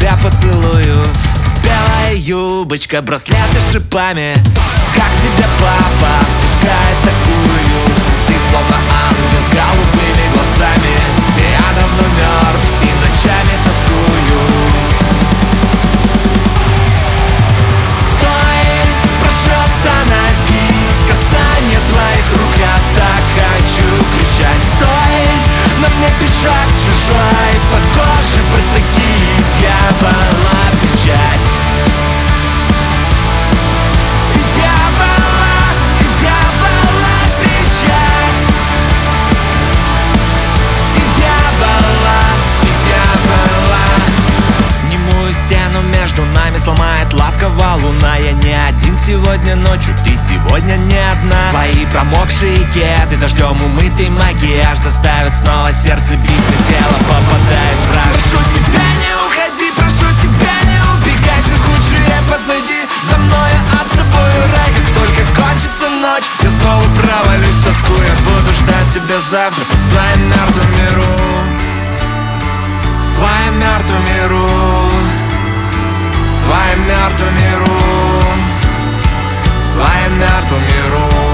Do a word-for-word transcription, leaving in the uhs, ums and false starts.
тебя поцелую. Белая юбочка, браслеты с шипами. Как тебя папа пускает такую? Ты словно ангел с голубыми глазами. Я давно мертв и ночами тоскую. Стой, прошу, остановись. Касание твоих рук, я так хочу кричать. Стой, на мне пиджак чужой, под кожей протоки дьявола печать. И дьявола, и дьявола печать. И дьявола, и дьявола. Немую стену между нами сломает ласково луна. Я не один сегодня ночью, ты сегодня не одна. Твои промокшие кеды, дождем умытый макияж заставит снова сердце биться, тело попадает в раж. Прошу тебя, не уходи, прошу тебя, не убегай. Все худшее позади, за мной ад, с тобою рай. Как только кончится ночь, я снова провалюсь в тоску. Я буду ждать тебя завтра в своем мертвом миру. В своем мертвом миру. В своем мертвом миру. В своем мертвом миру.